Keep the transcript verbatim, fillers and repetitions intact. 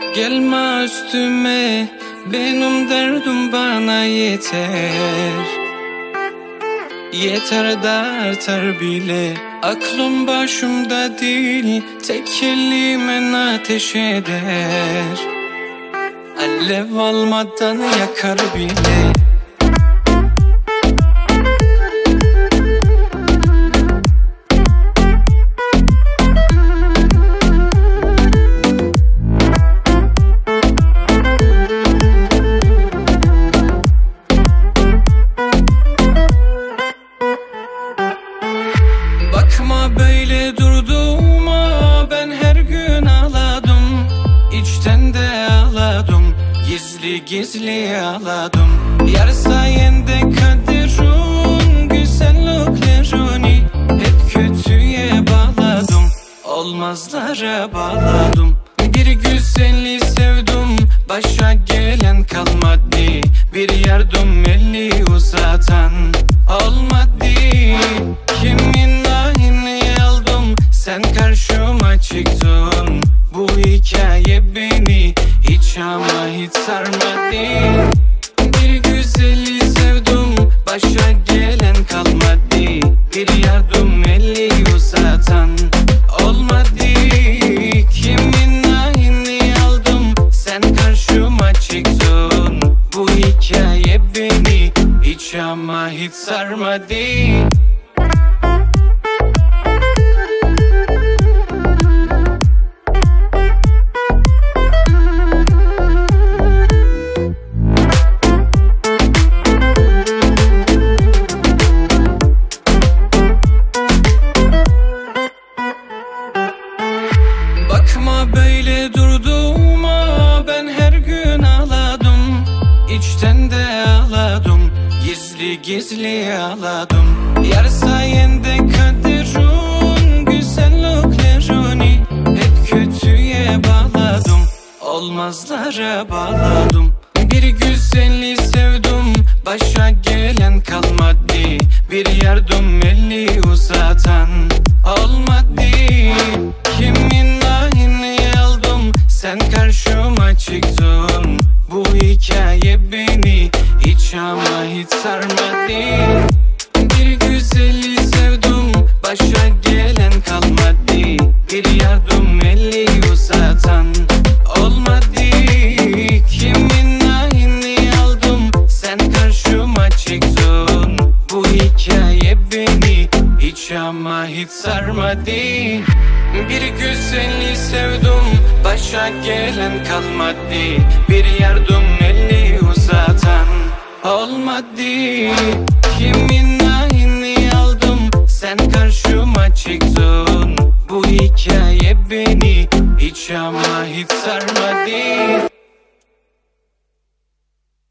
Gelme üstüme, benim derdim bana yeter. Yeter de artar bile, aklım başımda değil, tek kelimen ateş eder. Alev almadan yakar bile. Bakma böyle durduğuma, ben her gün ağladım, içten de ağladım, gizli gizli ağladım. Yar sayende kaderin güzelliklerini hep kötüye bağladım, olmazlara bağladım. Bir güzeli sevdim, başa gelen kalmadı, bir yardım eli uzatan olmadı. Kimin ahini aldım, sen karşıma çıktın. Bu hikaye beni hiç ama hiç sarmadı. Bir güzeli sevdim, başa gelen kalmadı, bir yardım eli uzatan olmadı. Kimin ahini aldım, sen karşıma çıktın. Bu hikaye beni hiç ama hiç sarmadı. Bakma böyle durduğuma, ben her gün ağladım, içten de ağladım, gizli gizli ağladım. Yar sayende kaderin güzelliklerini hep kötüye bağladım, olmazlara bağladım. Bir güzeli sevdim, başa gelen kalmadı, bir yardım eli uzatan olmadı. Kimin ahini aldım, sen karşıma çıktın. Bu hikaye beni hiç ama hiç sarmadı. Bir güzeli sevdim, başa gelen kalmadı, bir yardım eli uzatan olmadı. Kimin ahini aldım, sen karşıma çıktın. Bu hikaye beni hiç ama hiç sarmadı. Bir güzeli sevdim, başa gelen kalmadı, bir yardım eli uzatan olmadı. Kimin ahini aldım, sen karşıma çıktın. Bu hikaye beni hiç ama hiç sarmadı.